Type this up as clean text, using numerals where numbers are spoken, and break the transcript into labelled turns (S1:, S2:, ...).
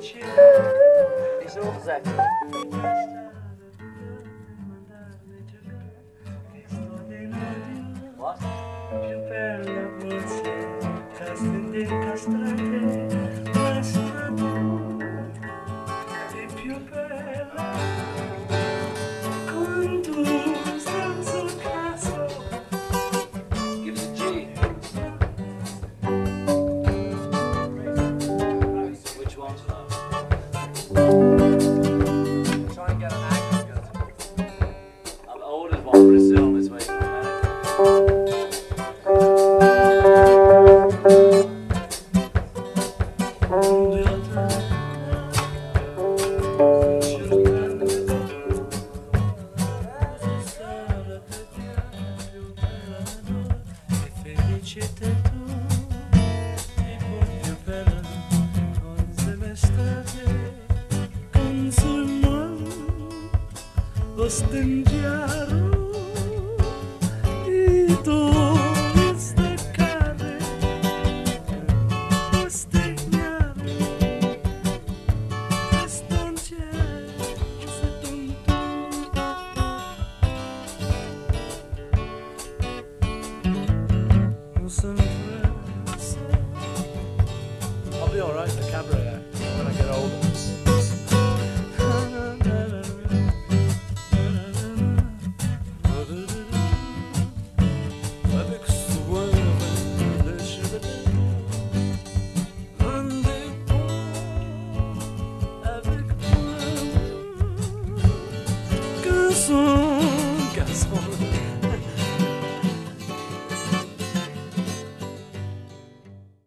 S1: Wieso gesagt? What?
S2: Più bella voce, castrate, castrate, castrate, è più bella con tu senza caso.
S1: Give us a G. Which one?
S3: Try and get an aggregate.
S1: I've ordered one, but it's still on its way to America.
S2: Ostendiaro i tuoi staccare, ostegnare, stongiare, se tonto. Non sono